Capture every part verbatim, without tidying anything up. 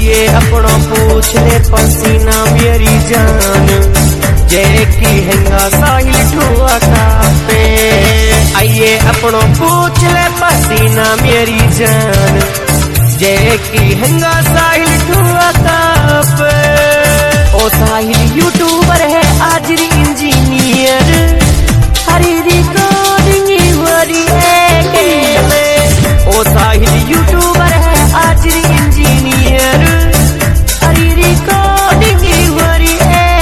आइए अपना पूछ ले पसीना मेरी जान, जय की हैंगा साहिल ठुआ पे। आइए अपना पूछ ले पसीना मेरी जान, जय की हैंगा साहिल ठुआ पे। ओ साहिल यूट्यूबर है आजरी इंजीनियर, हरी रिकॉर्डिंग वरी ओ साहिल यूट्यूबर है आजरी इंजीनियर, हरी रिकॉर्डिंग वरी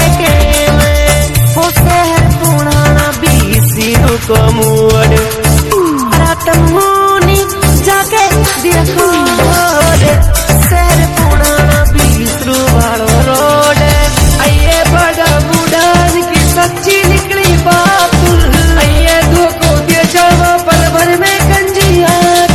हो शहर पुराना बीसी को मोड़ रातमुनी जाके देखो शहर पुराना बीसरू वालो रोड। आइए बड़ा बुढ़ान की सच्ची निकली बात, आइए धोखो दे जावा पल भर में गंजी आँख।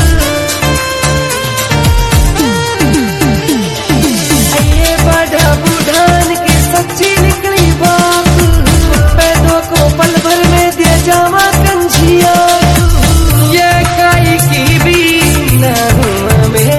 आइए बड़ा बुढ़ान की सच्ची निकली बात, पैदों को पल भर में दे जावा गंजी आँख। ये काई की भी ना हुआ में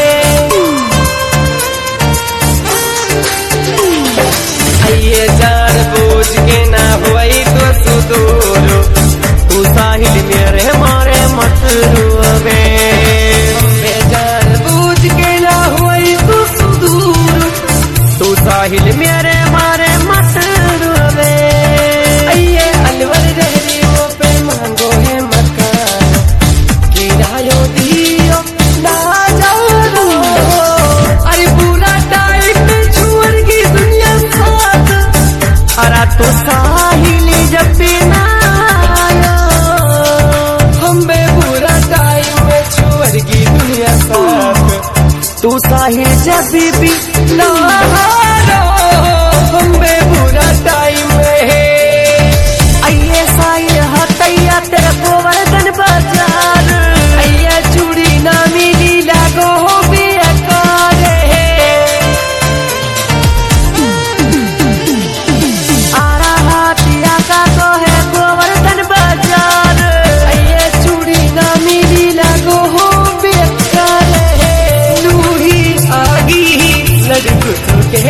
आइए जान बूझ के ना हुई तो सुदूर, तू साहिल मेरे मारे मत रुवे। जान बूझ के ना हुई तो सुदूर, तू साहिल मेरे मारे मत रुवे। आइए अलवर रहरी वो पे मांगो है मकान, किरायो दियो ना जाओ रो। अरे पूरा टाइम में छोड़ की दुनिया साथ, अरे तो साहिल जब भी ना आया, हम बेबुरा टाइम में छोड़ की दुनिया साथ। तू साहिल जब भी ना आया, हम बेबुरा टाइम में। आइए साहिल हटैया तेरा गोवर्धन बाजार, आइए चूड़ी ना मिली लागो हो बेकार है। आरा हाथिया का तो है गोवर्धन बाजार, आइए चूड़ी ना मिली लागो हो बेकार है। लूही आगी लड़कू के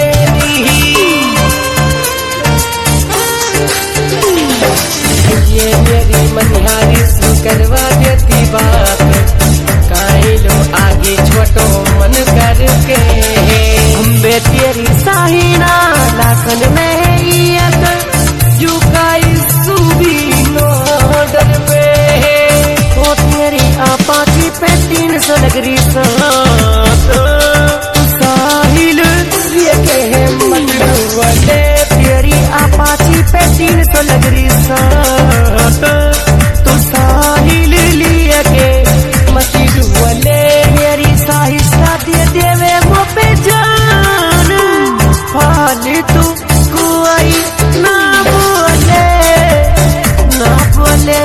ये मेरी मनिहारी सु करवा देती बात, काई लो आगे छोटो मन करके। अम्बे तेरी साहिना लाखन में एक जुकाई सूबी नोडर पे। ओ तेरी आपाची पे तीन सौ नगरी साथ, साहिल ये के मत वाले तेरी आपाची पे तीन सौ नगरी साथ। तो साहिल लिए के मत वाले मेरी साहिस्ता दे देवे मो पे जान, फालतू कोई ना बोले ना बोले।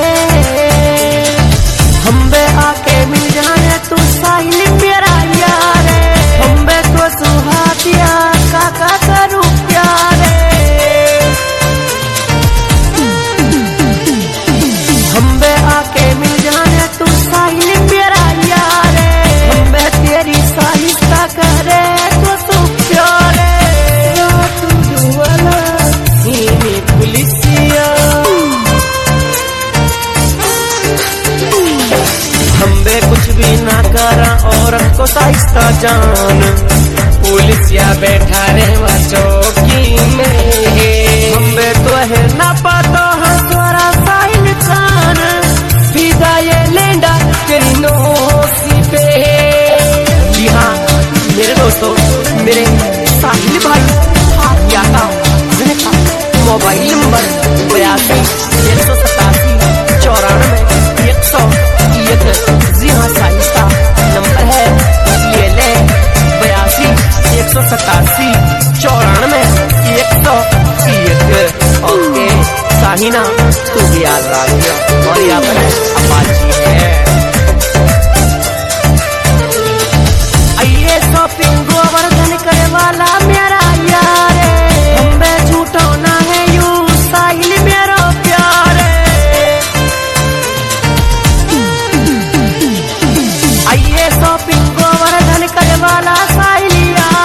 हम बे आके मिल जाने तू साहिल मेरा यार है, हम बे तो सुहातिया काका करूँ प्यार है। हम बे आके मिल जाने तू साहिल मेरा यार है, हम बे तेरी साहिस्ता करे तो तू प्यार है। तू वाला ही पुलिसिया हम बे कुछ भी ना करा औरत को साहिस्ता जान, पुलिसिया बैठा रहे चौकी में। हम बे तो है ना पाता है तोरा साहिल खान, फिदा ये लेंडा तेरी नोसी पे। जी हाँ मेरे दोस्तों, मेरे साहिल भाई हाथिया का मोबाइल नंबर बयासी एक सौ सतासी चौरानवे एक सौ एक। जी हाँ साहिस्ता नंबर है ये ले बयासी एक सौ सतासी चौरानवे एक सौ एक। ओके साहिना तू भी याद रखियो, और यहाँ पर अपाची है। आइए शॉपिंग गोवर्धन करे वाला मेरा यार है, हम बे झूठो ना है यू साहिल मेरा प्यार है। आइए शॉपिंग गोवर्धन करे वाला साहिल यार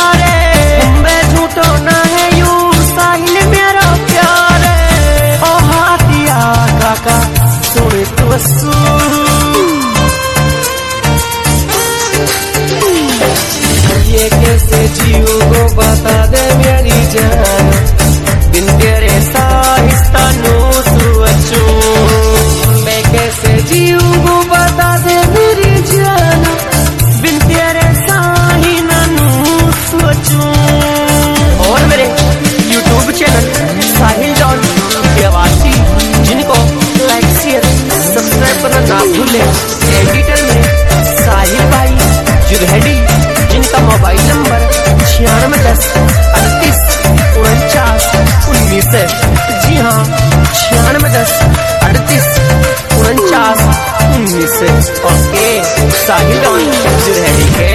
जीव को बता दे मेरी जान, बिन तेरे साहिस्ता नो सोचो। मैं कैसे जीव को बता दे मेरी जान, बिन तेरे साही नानू सोचो। और मेरे यूट्यूब चैनल साहिल डॉन व्यवासी जिनको लाइक शेयर सब्सक्राइब करना ना भूले। एडिटर में साहिल भाई जुरहडी, जिनका मोबाइल नंबर छियानवे दस अड़तीस उनचास उन्नीस है। जी हाँ, छियानवे दस अड़तीस उनचास उन्नीस है। ओके, साहिल डॉन जुरहडी के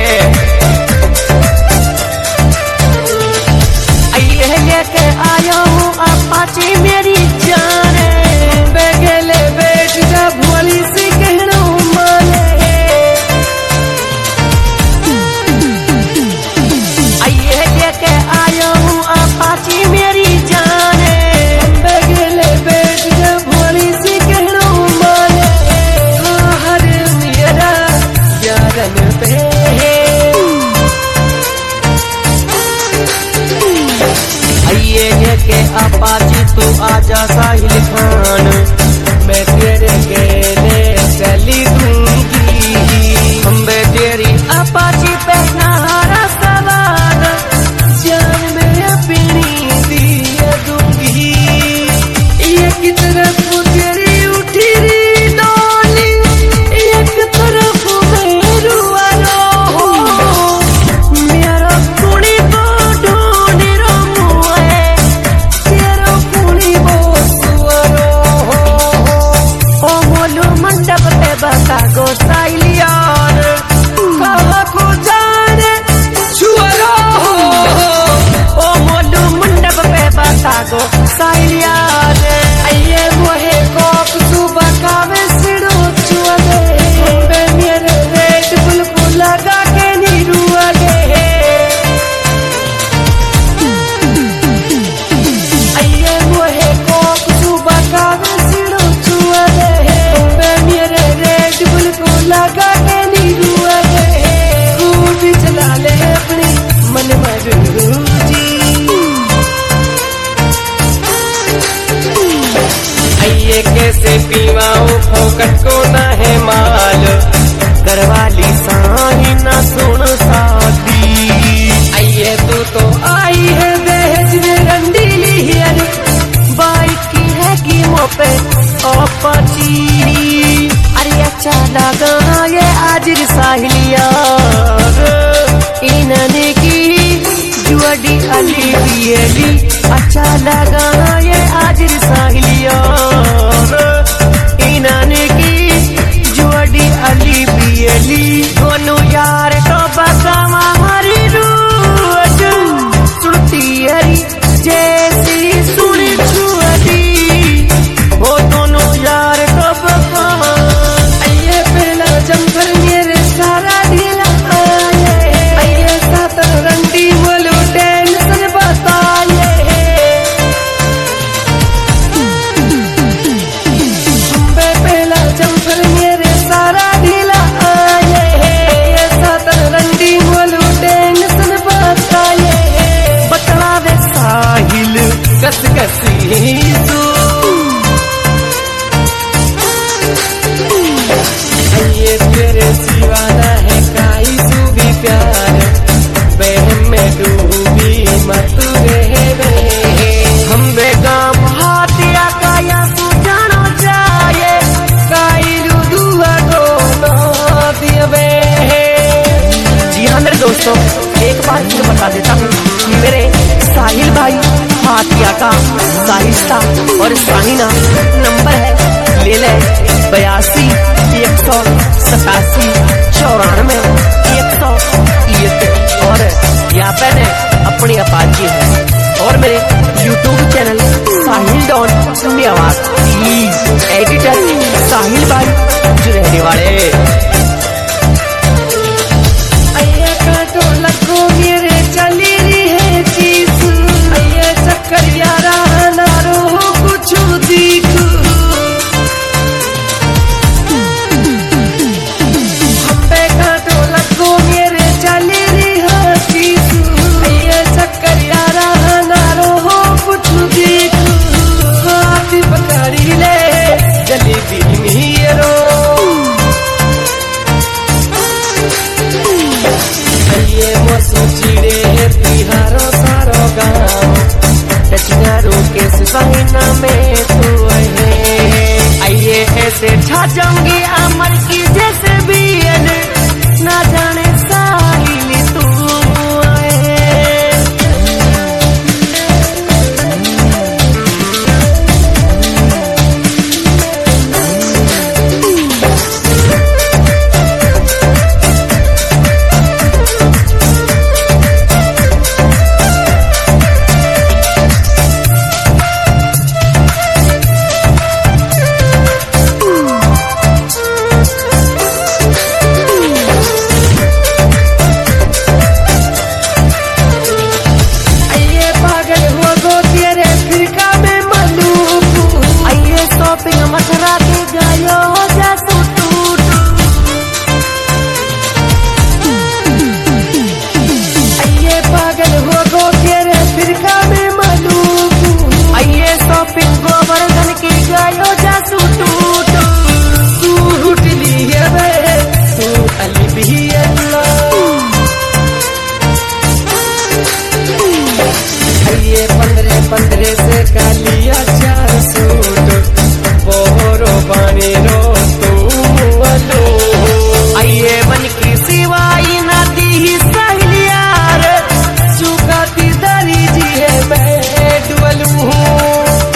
आइए लेके आया हूँ अपाची मेरी जान, बेगले बैठ जा भोली सी कहना माने। आइए लेके आया हूँ अपाची मेरी जान, बेगले बैठ जा भोली सी कहना माने। हर मेरा यारन पे आइए लेके अपाची तू आजा साहिल खान, मैं तेरे गेले चली दूंगी। हम बे तेरी अपाची पे नहारा सवार, जान में अपनी दिए दूंगी। एक तरफ तेरी उठी री डोली, एक तरफ मेरू वालो। मेरा कुड़ी को ढूंढ रो मुए, तेरा कुड़ी को सुअरो। ओ मोलू मंडप पे बता गो साइलियार, कहाँ को जाने छुअरो। ओ मोलू मंडप पे बता गो साइलियार, आइए मोहे कोक सुबह कावे सिड़ो छुआ दे। बे मेरे रेड बुल को लगा के नी रुआ दे। आइए मोहे कोक सुबह कावे सिड़ो छुआ दे। बे मेरे रेड बुल को लगा के नी रुआ दे। स्कूटी चला ले अपनी मन मरूजी, आइए कैसे पीवाऊं फोकट को ना है माल, करवाली साही ना सुन साथी। आइए तू तो आई है दहेज में रंडीली हियर, बाइक की है कीमों पे अपाची। अरे अच्छा लगा ये आज साहिलिया, इन्होंने की जुआडी अली बियली। अच्छा लगा ये आज साहिलिया, इन्होंने की जुआडी अली बियली। दोनों यार तो बसा हमारी रूज, सुनती हरी जैसी सुनी छुअती। वो दोनों यार तो बसा। आइए पहला जंगल मेरे सारा ढीला आए, आइए सातर रंडी बोलो टेंशन बताए। बे पहला जंगल मेरे सारा ढीला आए, ये सातर रंडी बोलो टेंशन बताए। बतला दे साहिल कस कसी तू, आइए तेरे सिवाना है काई सू भी प्यार, बहम में डूबी मत रहे बे। हम बेगाम हाथिया काया सू जानो जाए, काई दुआ को ना दिए बे। जी हाँ मेरे दोस्तों, एक बार फिर बता देता हूँ, मेरे साहिल भाई हाथिया का साहिस्ता और साहिना नंबर है, ले ले बयासी एक सौ सतासी चौरानवे एक सौ एक। और यहाँ पे ने अपनी अपाची है। और मेरे यूट्यूब चैनल साहिल डॉन व्यवासी, एडिटर साहिल भाई जुरहडी वाले। आइए काटो लगो मेरे चली रही है चीज, आइए चक्कर यारा ना रो कुछ दिखू। हम पे काटो लगो मेरे चली आ जाऊंगी अमर की जैसे भी ना जाने साहिल तू आए। मथुरा के गायो जैसू टूट आइए पागल हो गो तेरे फिरका में मलूक आइए शॉपिंग गोवर्धन के गायो जैसू टूट टूट लिए वे तू अली भी अल्लाह आइए पंद्रह पंद्रह से कालिया चार सूट बोरो पानी रो तू अलो आइए मन की सिवाई नदी ही सहेलियार चुकाती दरी जी है मैं डुअलू हूँ।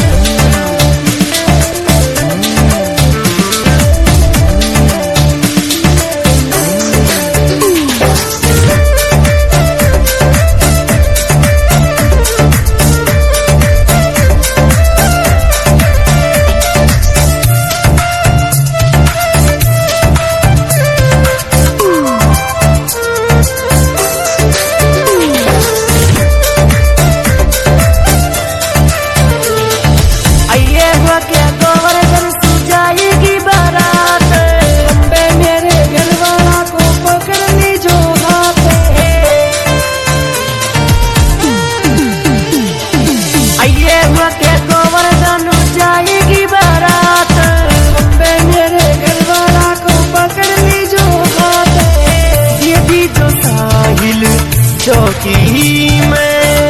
चौकी में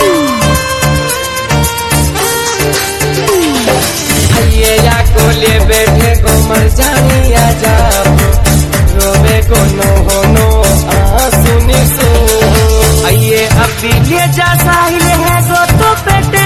आइए या को ले बैठे को मर जानी आ जाओ रोवे को नो हो नो आंसू निसो आइए अब भी ले जा साहिल है गो तो पेटे